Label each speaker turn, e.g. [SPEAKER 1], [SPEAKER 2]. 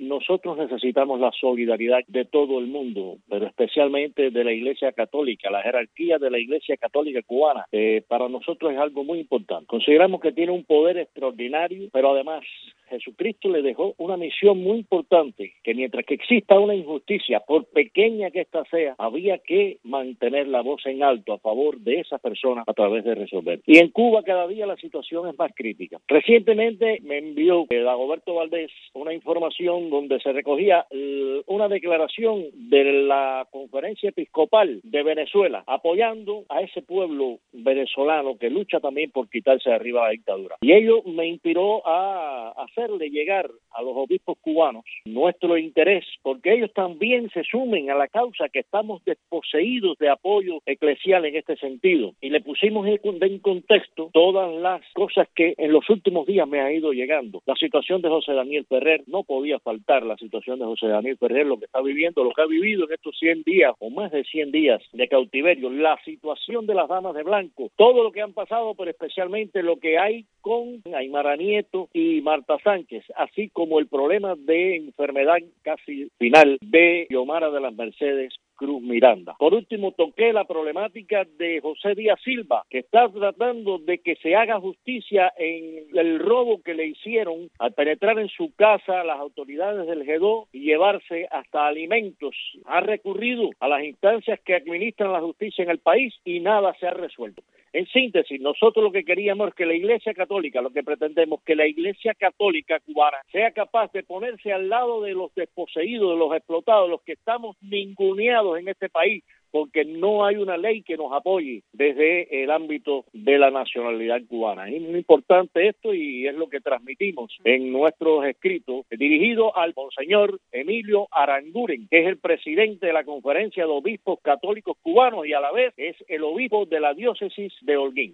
[SPEAKER 1] nosotros necesitamos la solidaridad de todo el mundo, pero especialmente de la Iglesia Católica, la jerarquía de la Iglesia Católica cubana. Para nosotros es algo muy importante. Consideramos que tiene un poder extraordinario, pero además Jesucristo le dejó una misión muy importante, que mientras que exista una injusticia, por pequeña que ésta sea, había que mantener la voz en alto a favor de esas personas a través de resolver. Y en Cuba cada día la situación es más crítica. Recientemente me envió Dagoberto Valdés una información donde se recogía una declaración de la Conferencia Episcopal de Venezuela apoyando a ese pueblo venezolano que lucha también por quitarse de arriba la dictadura. Y ello me inspiró a hacerle llegar a los obispos cubanos nuestro interés, porque ellos también se sumen a la causa, que estamos desposeídos de apoyo eclesial en este sentido. Y le pusimos en contexto todas las cosas que en los últimos días me ha ido llegando. La situación de José Daniel Ferrer, no podía faltar la situación de José Daniel Ferrer, lo que está viviendo, lo que ha vivido en estos 100 días o más de 100 días de cautiverio, la situación de las damas de blanco, todo lo que han pasado, pero especialmente lo que hay con Aymara Nieto y Marta Sánchez, así como el problema de enfermedad casi final de Xiomara de las Mercedes Cruz Miranda. Por último, toqué la problemática de José Díaz Silva, que está tratando de que se haga justicia en el robo que le hicieron al penetrar en su casa las autoridades del G2 y llevarse hasta alimentos. Ha recurrido a las instancias que administran la justicia en el país y nada se ha resuelto. En síntesis, nosotros lo que queríamos es que la Iglesia Católica, lo que pretendemos, que la Iglesia Católica cubana sea capaz de ponerse al lado de los desposeídos, de los explotados, los que estamos ninguneados en este país, porque no hay una ley que nos apoye desde el ámbito de la nacionalidad cubana. Es muy importante esto y es lo que transmitimos en nuestros escritos, dirigido al monseñor Emilio Aranguren, que es el presidente de la Conferencia de Obispos Católicos Cubanos y a la vez es el obispo de la diócesis de Holguín.